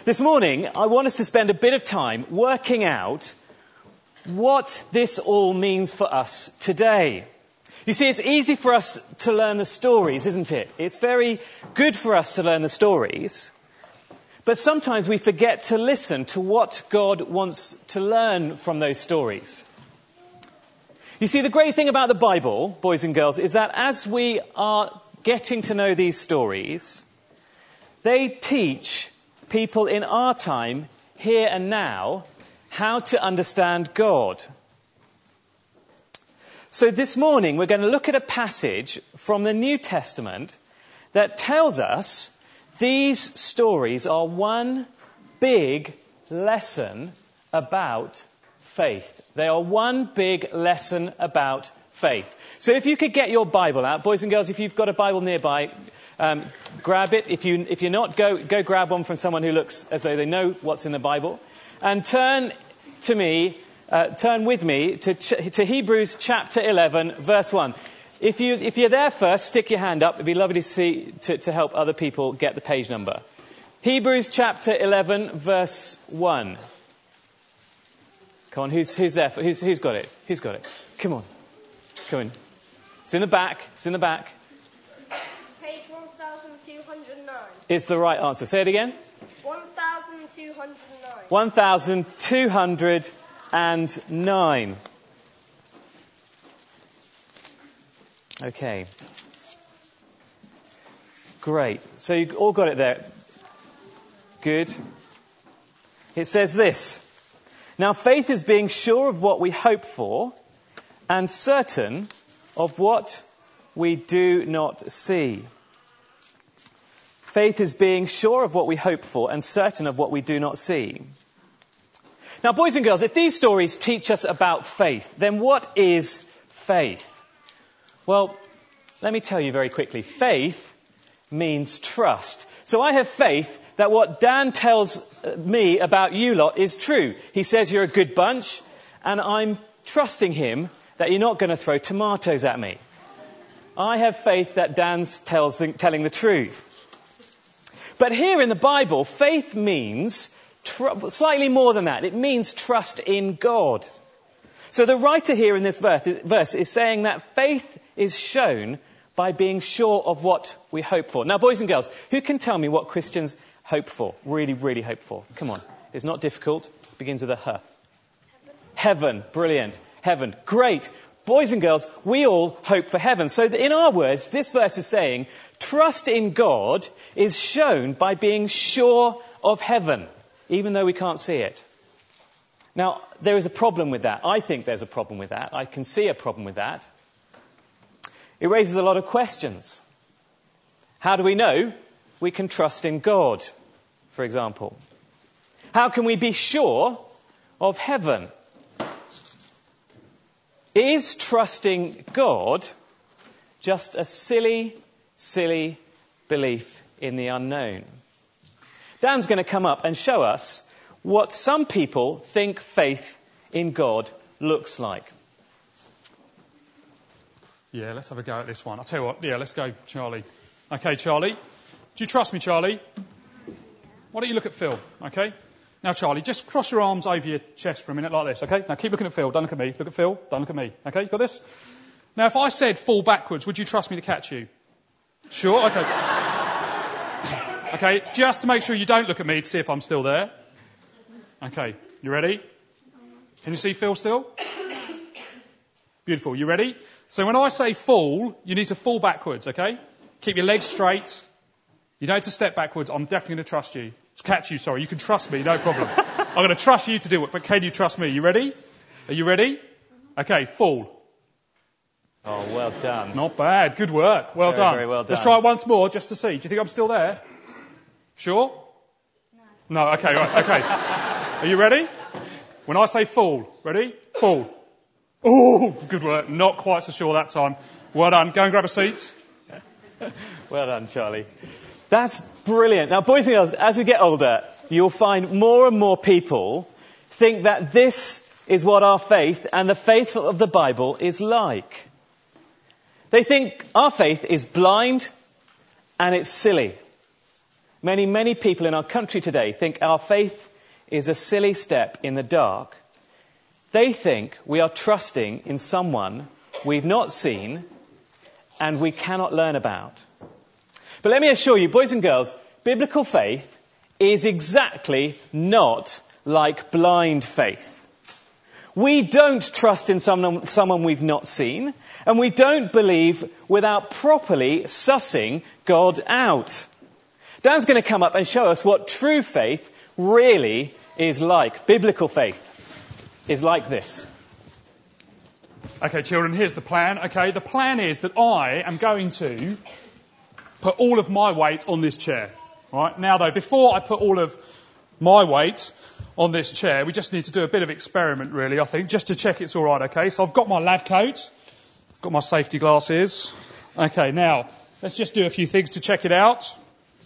This morning, I want us to spend a bit of time working out what this all means for us today. You see, it's easy for us to learn the stories, isn't it? It's very good for us to learn the stories. But sometimes we forget to listen to what God wants to learn from those stories. You see, the great thing about the Bible, boys and girls, is that as we are getting to know these stories, they teach people in our time, here and now, how to understand God. So this morning we're going to look at a passage from the New Testament that tells us these stories are one big lesson about faith. They are one big lesson about faith. So if you could get your Bible out, boys and girls, if you've got a Bible nearby, grab it. If you're not, go grab one from someone who looks as though they know what's in the Bible, and turn with me to Hebrews chapter 11, verse 1. If you're there first, stick your hand up. It'd be lovely to help other people get the page number. Hebrews chapter 11, verse 1. Come on, who's there? Who's got it? Who's got it? Come on. It's in the back. Page 1209. It's the right answer. Say it again. 1209. 1209. Okay. Great. So you all got it there. Good. It says this. Now faith is being sure of what we hope for and certain of what we do not see. Faith is being sure of what we hope for and certain of what we do not see. Now, boys and girls, if these stories teach us about faith, then what is faith? Well, let me tell you very quickly. Faith means trust. So I have faith that what Dan tells me about you lot is true. He says you're a good bunch, and I'm trusting him that you're not going to throw tomatoes at me. I have faith that Dan's telling the truth. But here in the Bible, faith means slightly more than that. It means trust in God. So the writer here in this verse is saying that faith is shown by being sure of what we hope for. Now, boys and girls, who can tell me what Christians hope for? Really, really hope for. Come on. It's not difficult. It begins with a H. Heaven. Brilliant. Heaven. Great. Boys and girls, we all hope for heaven. So in our words, this verse is saying, trust in God is shown by being sure of heaven, even though we can't see it. Now, there is a problem with that. I think there's a problem with that. I can see a problem with that. It raises a lot of questions. How do we know we can trust in God, for example? How can we be sure of heaven? Is trusting God just a silly belief in the unknown? Dan's going to come up and show us what some people think faith in God looks like. Yeah, let's have a go at this one. I'll tell you what, let's go, Charlie. Okay, Charlie. Do you trust me, Charlie? Why don't you look at Phil, okay? Now, Charlie, just cross your arms over your chest for a minute like this, okay? Now, keep looking at Phil. Don't look at me. Look at Phil. Don't look at me. Okay, you got this? Now, if I said fall backwards, would you trust me to catch you? Sure? Okay. Okay, just to make sure you don't look at me to see if I'm still there. Okay, you ready? Can you see Phil still? Beautiful. You ready? So when I say fall, you need to fall backwards, okay? Keep your legs straight. You don't have to step backwards. I'm definitely going to trust you. Catch you, sorry. You can trust me, no problem. I'm going to trust you to do it, but can you trust me? You ready? Are you ready? Okay, fall. Oh, well done. Not bad. Good work. Well done. Very well done. Let's try it once more just to see. Do you think I'm still there? Sure? No. Okay, right. Okay. Are you ready? When I say fall, ready? Fall. Oh, good work. Not quite so sure that time. Well done. Go and grab a seat. Well done, Charlie. That's brilliant. Now, boys and girls, as we get older, you'll find more and more people think that this is what our faith and the faith of the Bible is like. They think our faith is blind and it's silly. Many people in our country today think our faith is a silly step in the dark. They think we are trusting in someone we've not seen and we cannot learn about. But let me assure you, boys and girls, biblical faith is exactly not like blind faith. We don't trust in someone we've not seen, and we don't believe without properly sussing God out. Dan's going to come up and show us what true faith really is like. Biblical faith is like this. Okay, children, here's the plan. Okay, the plan is that I am going to put all of my weight on this chair. All right. Now, though, before I put all of my weight on this chair, we just need to do a bit of experiment, really, I think, just to check it's all right, okay? So I've got my lab coat. I've got my safety glasses. Okay, now, let's just do a few things to check it out.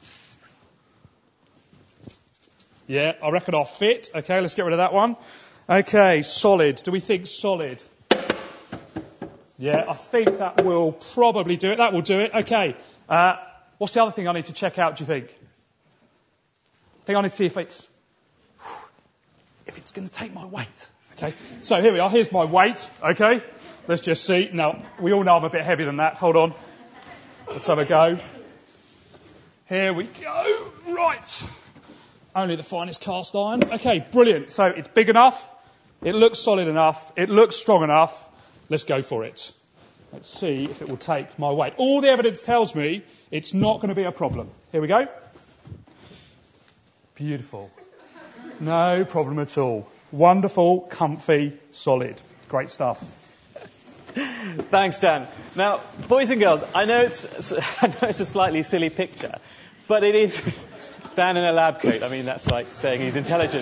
Yeah, I reckon I'll fit. Okay, let's get rid of that one. Okay, solid. Do we think solid? Yeah, I think that will probably do it. That will do it. Okay. What's the other thing I need to check out, do you think? I think I need to see if it's going to take my weight. Okay. So here we are. Here's my weight. Okay. Let's just see. Now, we all know I'm a bit heavier than that. Hold on. Let's have a go. Here we go. Right. Only the finest cast iron. Okay, brilliant. So it's big enough. It looks solid enough. It looks strong enough. Let's go for it. Let's see if it will take my weight. All the evidence tells me it's not going to be a problem. Here we go. Beautiful. No problem at all. Wonderful, comfy, solid. Great stuff. Thanks, Dan. Now, boys and girls, I know it's a slightly silly picture, but it is Dan in a lab coat. I mean, that's like saying he's intelligent.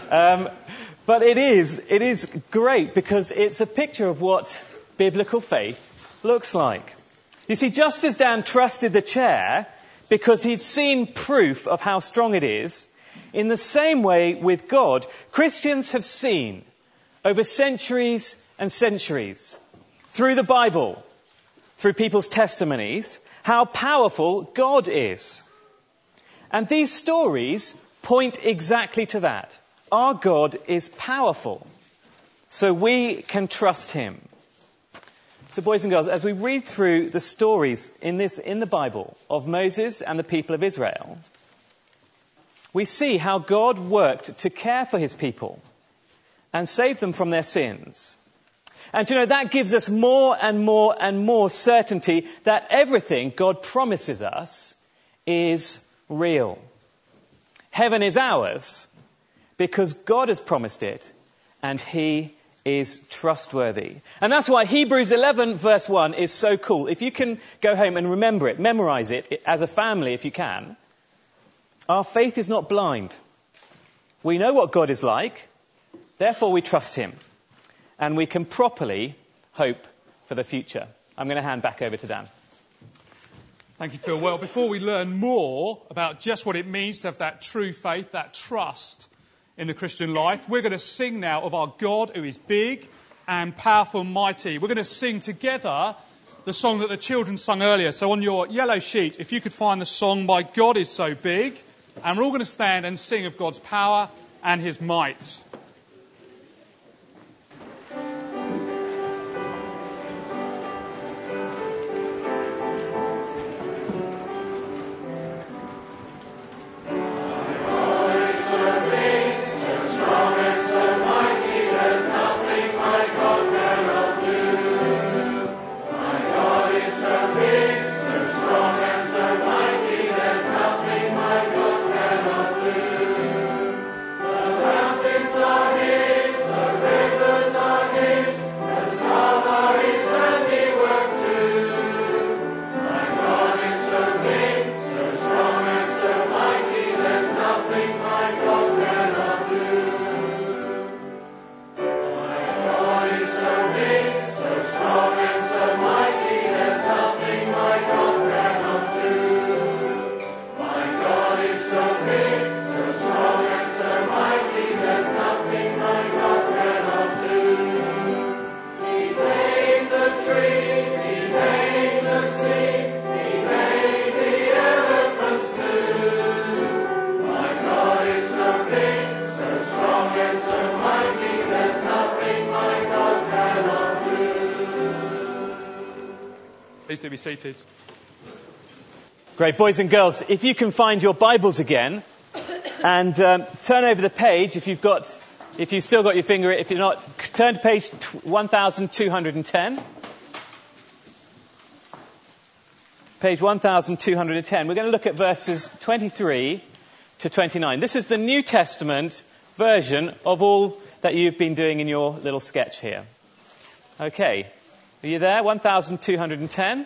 But it is great because it's a picture of what biblical faith looks like. You see, just as Dan trusted the chair because he'd seen proof of how strong it is, in the same way with God, Christians have seen over centuries and centuries, through the Bible, through people's testimonies, how powerful God is. And these stories point exactly to that. Our God is powerful, so we can trust him. So boys and girls, as we read through the stories in the Bible of Moses and the people of Israel, we see how God worked to care for his people and save them from their sins. And that gives us more and more and more certainty that everything God promises us is real. Heaven is ours because God has promised it and he is trustworthy. And that's why Hebrews 11 verse 1 is so cool. If you can go home and remember it, memorize it as a family if you can. Our faith is not blind. We know what God is like, therefore we trust him. And we can properly hope for the future. I'm going to hand back over to Dan. Thank you, Phil. Well, before we learn more about just what it means to have that true faith, that trust in the Christian life, we're going to sing now of our God who is big and powerful and mighty. We're going to sing together the song that the children sung earlier. So on your yellow sheet, if you could find the song, My God is So Big, and we're all going to stand and sing of God's power and his might. Please do be seated. Great. Boys and girls, if you can find your Bibles again and turn over the page, if you've still got your finger, if you're not, turn to page 1210. Page 1210. We're going to look at verses 23 to 29. This is the New Testament version of all that you've been doing in your little sketch here. Okay. Are you there? 1210.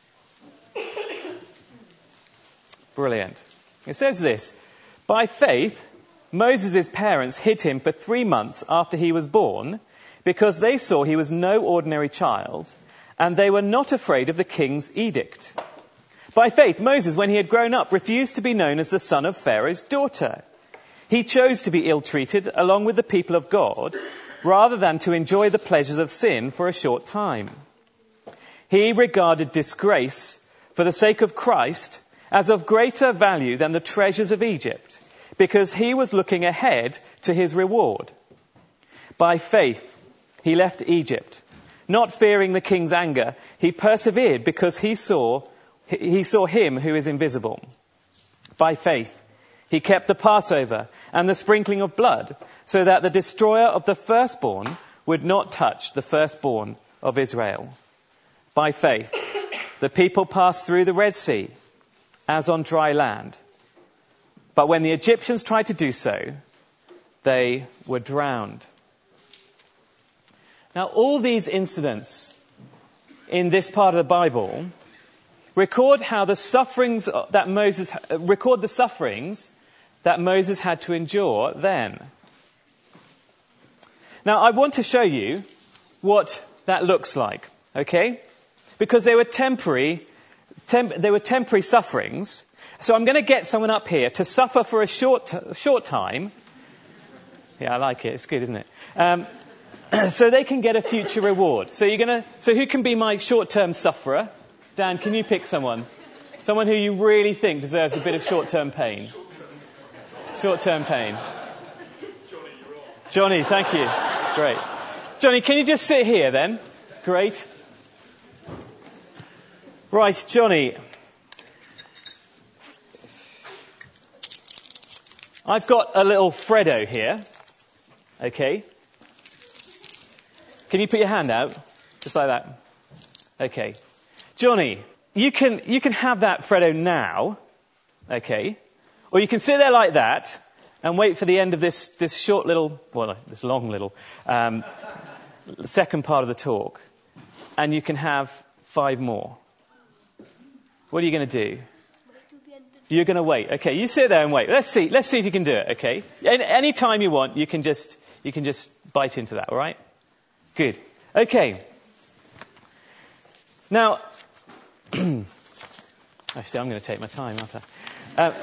Brilliant. It says this: by faith, Moses' parents hid him for 3 months after he was born because they saw he was no ordinary child and they were not afraid of the king's edict. By faith, Moses, when he had grown up, refused to be known as the son of Pharaoh's daughter. He chose to be ill-treated along with the people of God rather than to enjoy the pleasures of sin for a short time. He regarded disgrace for the sake of Christ as of greater value than the treasures of Egypt, because he was looking ahead to his reward. By faith, he left Egypt. Not fearing the king's anger, he persevered because he saw him who is invisible. By faith, he kept the Passover and the sprinkling of blood, so that the destroyer of the firstborn would not touch the firstborn of Israel. By faith, the people passed through the Red Sea as on dry land. But when the Egyptians tried to do so, they were drowned. Now, all these incidents in this part of the Bible record the sufferings that Moses had to endure then. Now, I want to show you what that looks like, okay? Because they were temporary sufferings. So I'm going to get someone up here to suffer for a short time. Yeah, I like it. It's good, isn't it? So they can get a future reward. So who can be my short-term sufferer? Dan, can you pick someone? Someone who you really think deserves a bit of short-term pain. Short-term pain. Johnny, thank you. Great. Johnny, can you just sit here then? Great. Right, Johnny. I've got a little Freddo here. Okay. Can you put your hand out? Just like that. Okay. Johnny, you can have that Freddo now. Okay. Or you can sit there like that and wait for the end of this short little, this long little, second part of the talk. And you can have 5 more. What are you going to do? You're going to wait. Okay, you sit there and wait. Let's see if you can do it, okay? Any time you want, you can just bite into that, all right? Good. Okay. Now, actually, I'm going to take my time, aren't I?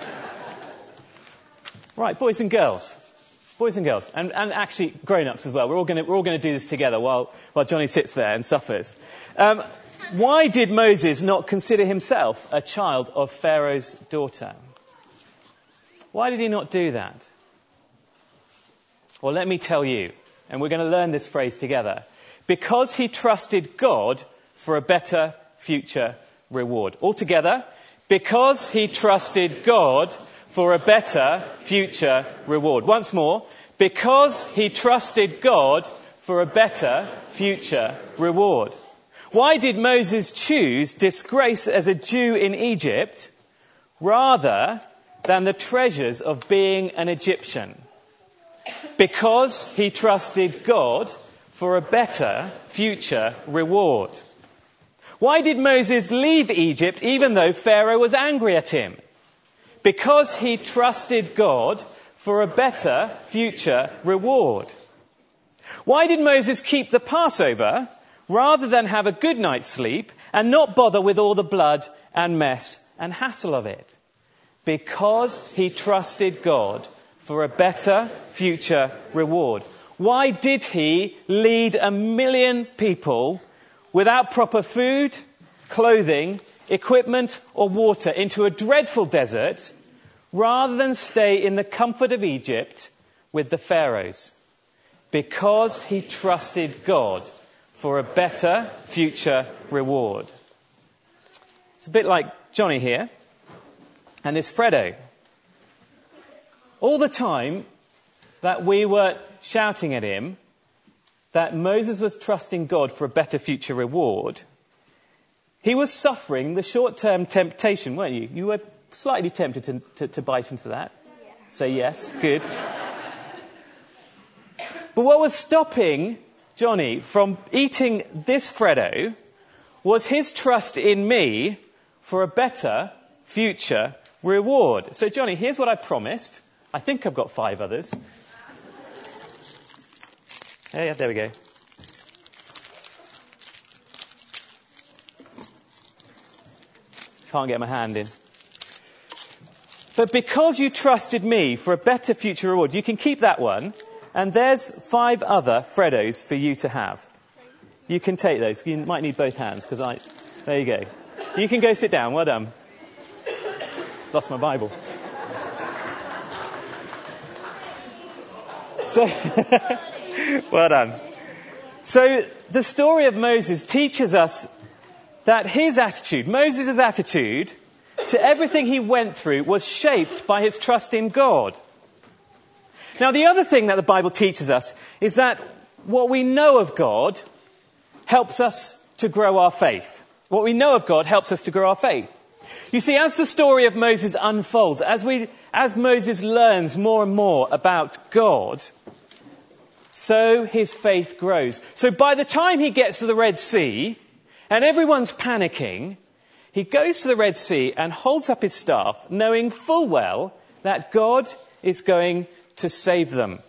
Right, boys and girls, and actually grown-ups as well. We're all going to do this together while Johnny sits there and suffers. Why did Moses not consider himself a child of Pharaoh's daughter? Why did he not do that? Well, let me tell you, and we're going to learn this phrase together. Because he trusted God for a better future reward. All together, because he trusted God for a better future reward. Once more, because he trusted God for a better future reward. Why did Moses choose disgrace as a Jew in Egypt rather than the treasures of being an Egyptian? Because he trusted God for a better future reward. Why did Moses leave Egypt even though Pharaoh was angry at him? Because he trusted God for a better future reward. Why did Moses keep the Passover rather than have a good night's sleep and not bother with all the blood and mess and hassle of it? Because he trusted God for a better future reward. Why did he lead 1 million people without proper food, clothing, equipment or water into a dreadful desert rather than stay in the comfort of Egypt with the pharaohs? Because he trusted God for a better future reward. It's a bit like Johnny here and this Fredo. All the time that we were shouting at him that Moses was trusting God for a better future reward, he was suffering the short-term temptation, weren't you? You were slightly tempted to bite into that. Yeah. Say yes. Good. But what was stopping Johnny from eating this Fredo was his trust in me for a better future reward. So, Johnny, here's what I promised. I think I've got 5 others. Yeah, there we go. Can't get my hand in. But because you trusted me for a better future reward, you can keep that one. And there's 5 other Freddos for you to have. You can take those. You might need both hands there you go. You can go sit down. Well done. Lost my Bible. So, well done. So the story of Moses teaches us that his attitude, Moses' attitude to everything he went through was shaped by his trust in God. Now, the other thing that the Bible teaches us is that what we know of God helps us to grow our faith. What we know of God helps us to grow our faith. You see, as the story of Moses unfolds, as Moses learns more and more about God, so his faith grows. So by the time he gets to the Red Sea, and everyone's panicking, he goes to the Red Sea and holds up his staff, knowing full well that God is going to save them.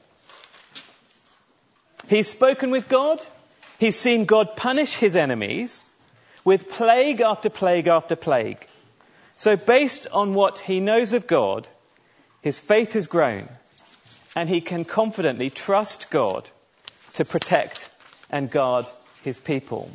He's spoken with God. He's seen God punish his enemies with plague after plague after plague. So based on what he knows of God, his faith has grown, and he can confidently trust God to protect and guard his people.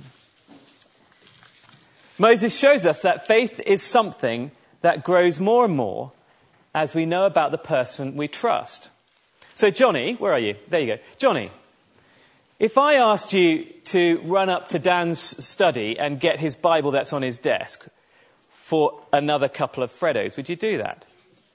Moses shows us that faith is something that grows more and more as we know about the person we trust. So Johnny, where are you? There you go. Johnny, if I asked you to run up to Dan's study and get his Bible that's on his desk for another couple of Freddos, would you do that?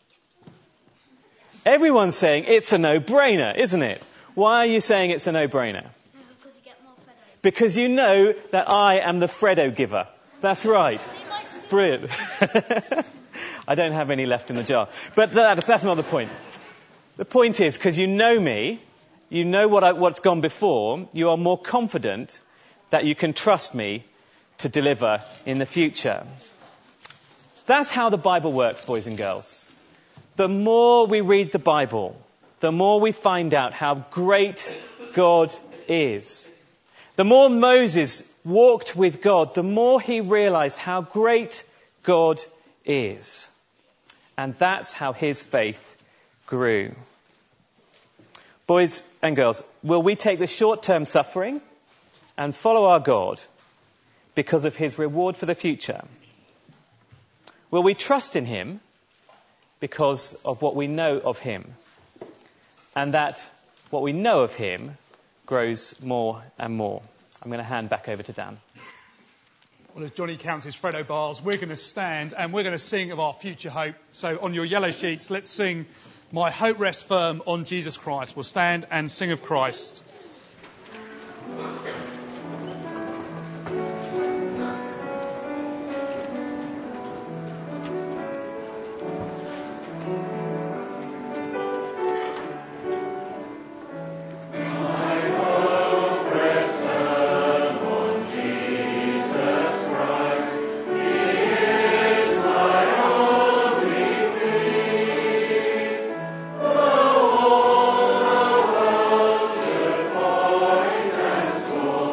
Everyone's saying it's a no-brainer, isn't it? Why are you saying it's a no-brainer? Because you get more Freddos. Because you know that I am the Freddo giver. That's right. Brilliant. I don't have any left in the jar. But that's not the point. The point is, because you know me, you know what's gone before, you are more confident that you can trust me to deliver in the future. That's how the Bible works, boys and girls. The more we read the Bible, the more we find out how great God is. The more Moses walked with God, the more he realized how great God is. And that's how his faith grew. Boys and girls, will we take the short-term suffering and follow our God because of his reward for the future? Will we trust in him because of what we know of him? And that what we know of him grows more and more. I'm going to hand back over to Dan. Well, as Johnny counts his Freddo bars, we're going to stand and we're going to sing of our future hope. So on your yellow sheets, let's sing My Hope Rests Firm on Jesus Christ. We'll stand and sing of Christ. Soul.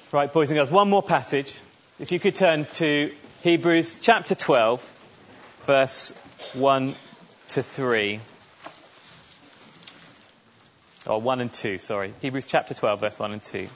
Right, boys and girls, one more passage. If you could turn to Hebrews chapter 12, verse 1 to 3. Or 1 and 2, sorry. Hebrews chapter 12, verse 1 and 2.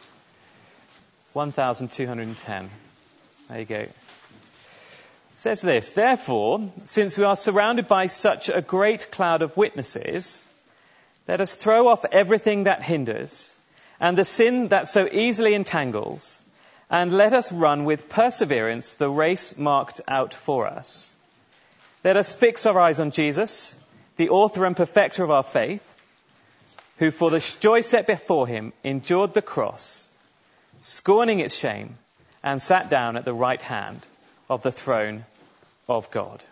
1210. There you go. It says this, therefore, since we are surrounded by such a great cloud of witnesses, let us throw off everything that hinders and the sin that so easily entangles, and let us run with perseverance the race marked out for us. Let us fix our eyes on Jesus, the author and perfecter of our faith, who for the joy set before him endured the cross, scorning its shame, and sat down at the right hand of the throne of God.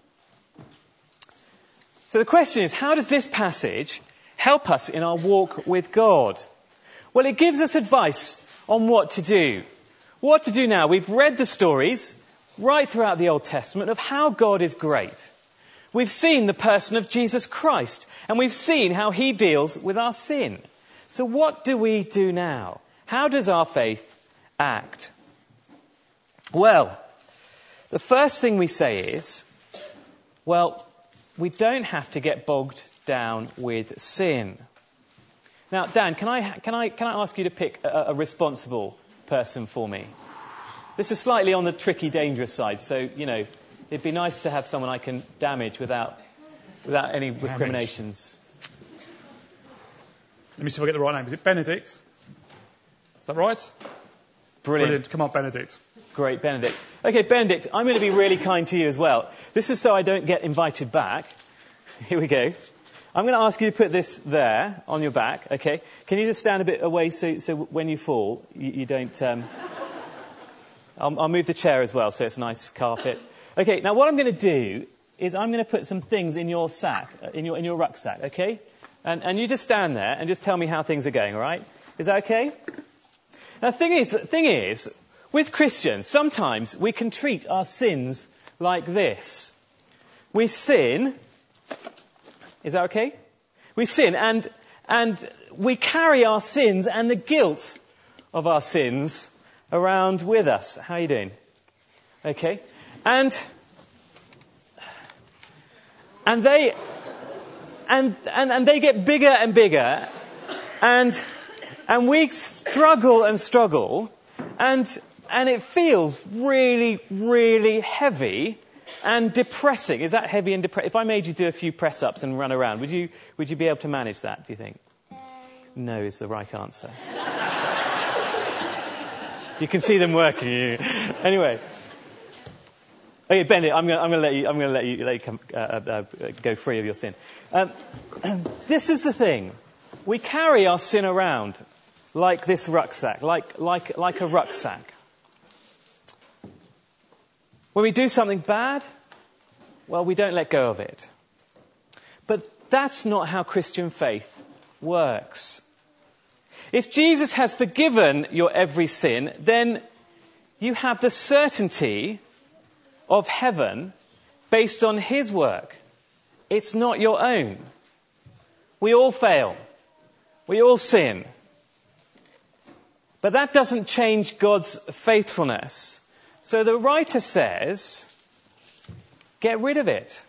So the question is, how does this passage help us in our walk with God? Well, it gives us advice on what to do. What to do now? We've read the stories right throughout the Old Testament of how God is great. We've seen the person of Jesus Christ, and we've seen how he deals with our sin. So what do we do now? How does our faith act? Well, the first thing we say is, well, we don't have to get bogged down with sin. Now, Dan, can I ask you to pick a responsible person for me? This is slightly on the tricky, dangerous side, so, it'd be nice to have someone I can damage without any recriminations. Let me see if I get the right name. Is it Benedict? Is that right? Brilliant. Come on, Benedict. Great, Benedict. Okay, Benedict, I'm going to be really kind to you as well. This is so I don't get invited back. Here we go. I'm going to ask you to put this there on your back, okay? Can you just stand a bit away so when you fall, you don't... I'll move the chair as well so it's a nice carpet. Okay, now what I'm going to do is I'm going to put some things in your sack, in your rucksack, okay? And you just stand there and just tell me how things are going, all right? Is that okay? Now, the thing is, with Christians, sometimes we can treat our sins like this. We sin... Is that okay? We sin and we carry our sins and the guilt of our sins around with us. How are you doing? Okay. And they get bigger and bigger and we struggle and struggle and it feels really, really heavy and depressing. Is that heavy and depressing? If I made you do a few press-ups and run around, would you be able to manage that, do you think? No is the right answer. You can see them working. Anyway. Okay, Benedict, I'm going to let you come, go free of your sin. This is the thing. We carry our sin around like this rucksack, like a rucksack. When we do something bad, well, we don't let go of it. But that's not how Christian faith works. If Jesus has forgiven your every sin, then you have the certainty of heaven based on his work. It's not your own. We all fail. We all sin. But that doesn't change God's faithfulness. So the writer says, get rid of it.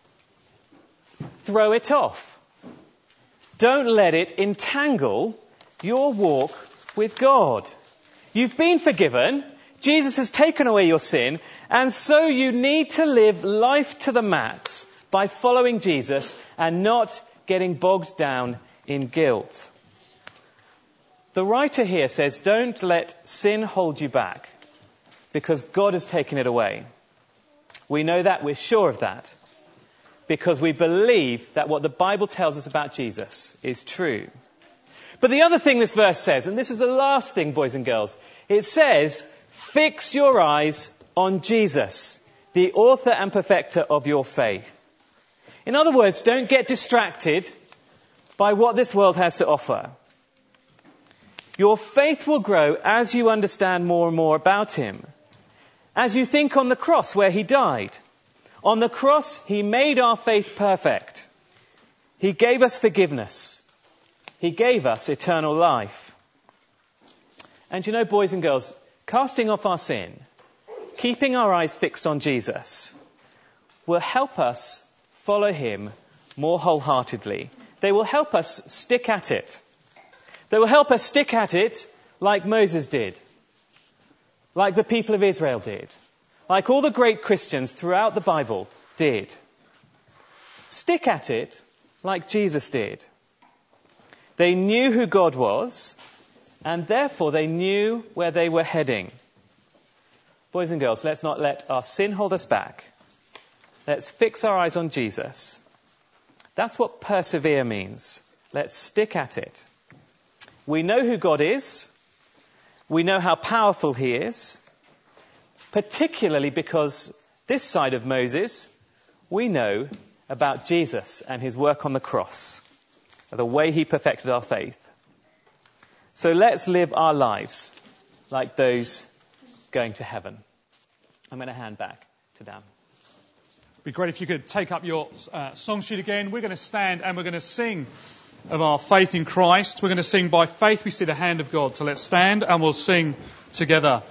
Throw it off. Don't let it entangle your walk with God. You've been forgiven. Jesus has taken away your sin. And so you need to live life to the max by following Jesus and not getting bogged down in guilt. The writer here says, don't let sin hold you back, because God has taken it away. We know that, we're sure of that, because we believe that what the Bible tells us about Jesus is true. But the other thing this verse says, and this is the last thing, boys and girls, it says, fix your eyes on Jesus, the author and perfecter of your faith. In other words, don't get distracted by what this world has to offer. Your faith will grow as you understand more and more about him. As you think on the cross where he died. On the cross, he made our faith perfect. He gave us forgiveness. He gave us eternal life. And you know, boys and girls, casting off our sin, keeping our eyes fixed on Jesus, will help us follow him more wholeheartedly. They will help us stick at it. They will help us stick at it like Moses did, like the people of Israel did, like all the great Christians throughout the Bible did. Stick at it like Jesus did. They knew who God was, and therefore they knew where they were heading. Boys and girls, let's not let our sin hold us back. Let's fix our eyes on Jesus. That's what persevere means. Let's stick at it. We know who God is. We know how powerful he is. Particularly because this side of Moses, we know about Jesus and his work on the cross, the way he perfected our faith. So let's live our lives like those going to heaven. I'm going to hand back to Dan. It'd be great if you could take up your song sheet again. We're going to stand and we're going to sing of our faith in Christ. We're going to sing By Faith We See the Hand of God. So let's stand and we'll sing together.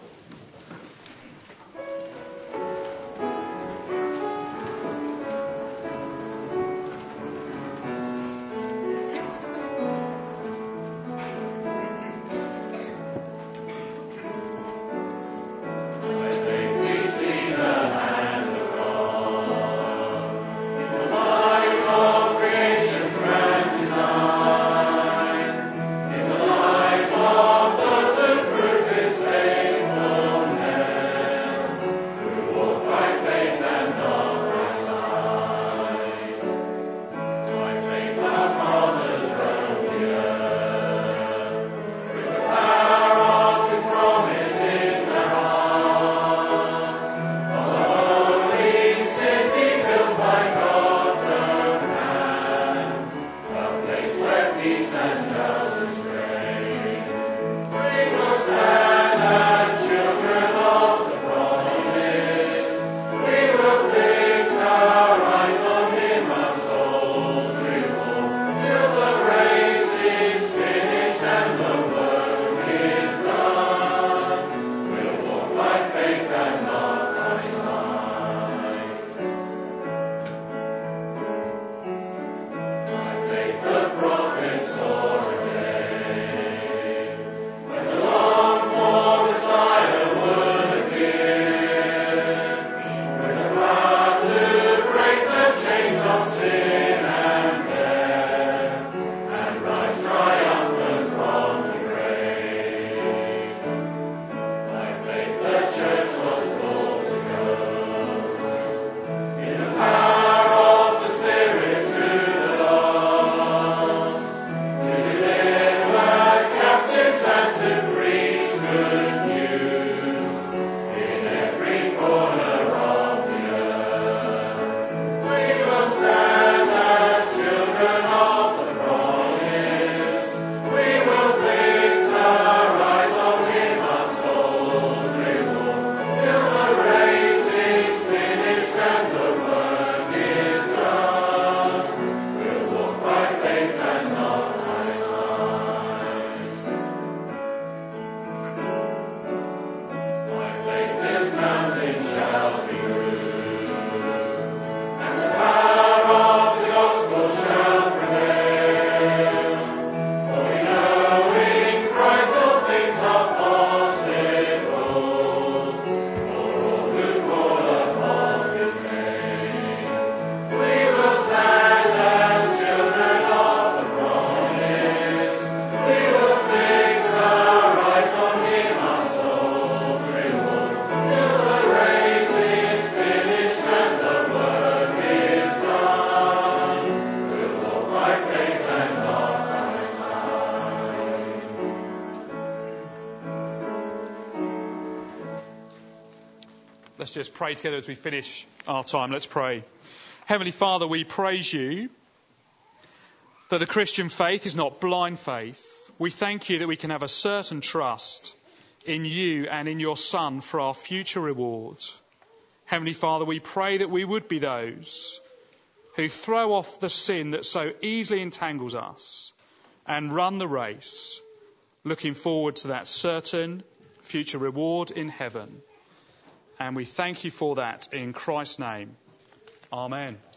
Let's just pray together as we finish our time. Let's pray. Heavenly Father, we praise you that the Christian faith is not blind faith. We thank you that we can have a certain trust in you and in your Son for our future rewards. Heavenly Father, we pray that we would be those who throw off the sin that so easily entangles us and run the race, looking forward to that certain future reward in heaven. And we thank you for that in Christ's name. Amen.